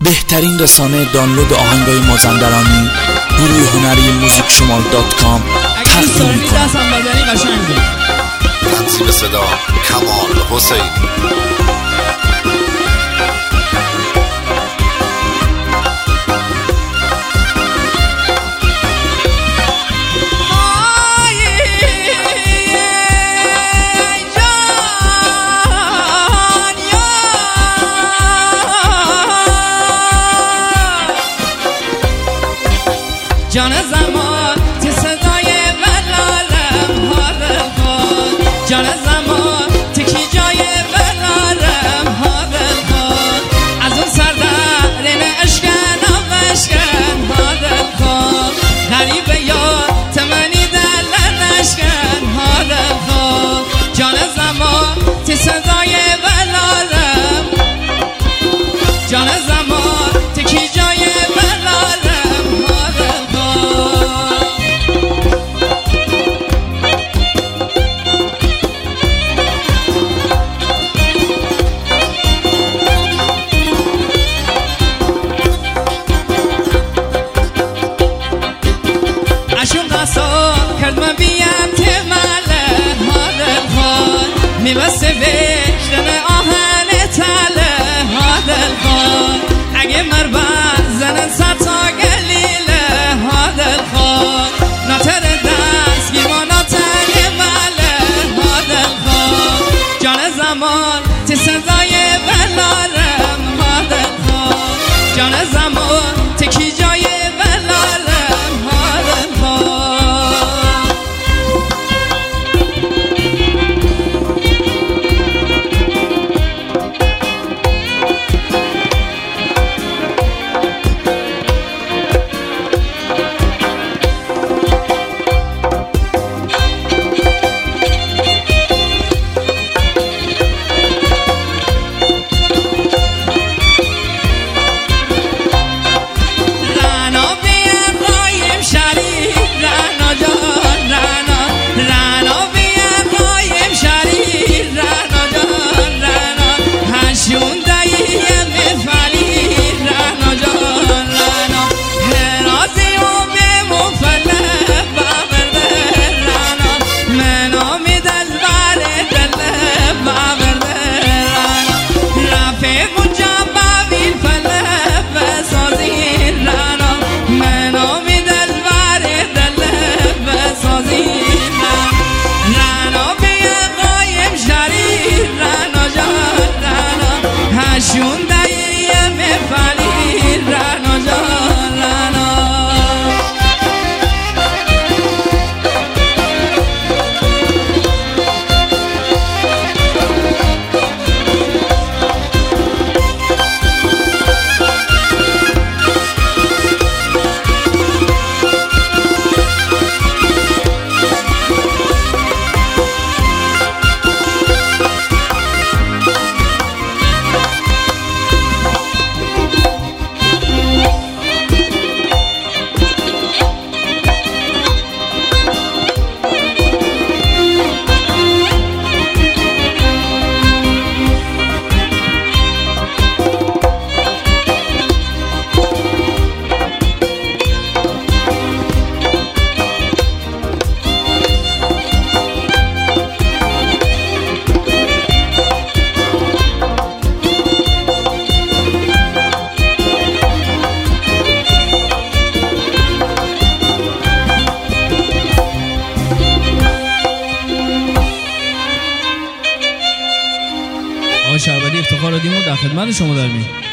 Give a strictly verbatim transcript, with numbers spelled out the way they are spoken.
بهترین رسانه دانلود آهنگای مازندرانی، گروه هنری موزیک شمال دات کام تقدیم می‌کند. تنظیم صدا کمال حسین. جان زمان تی صدای ولالم حال خود، جان زمان تی کی جای ولالم حال خود، از اون سردرین اشکن آغشکن حال خود، غریب یاد تمنی دل نشکن حال خود، جان زمان تی صدای ولالم، جان زمان تی کی جای ولالم حال کلمه بیم که ماله حال خود میوسته وشتن آهن تله حال خود اگه مربن زنن ستا گلیله حال خود ناتر دست گیما ناتر ماله حال خود جان زمان تی صدای ولالم حال خود جان زمان تی کی جای ولالم حال خود شهبالی افتخار دیمو در خدمت شما داریم.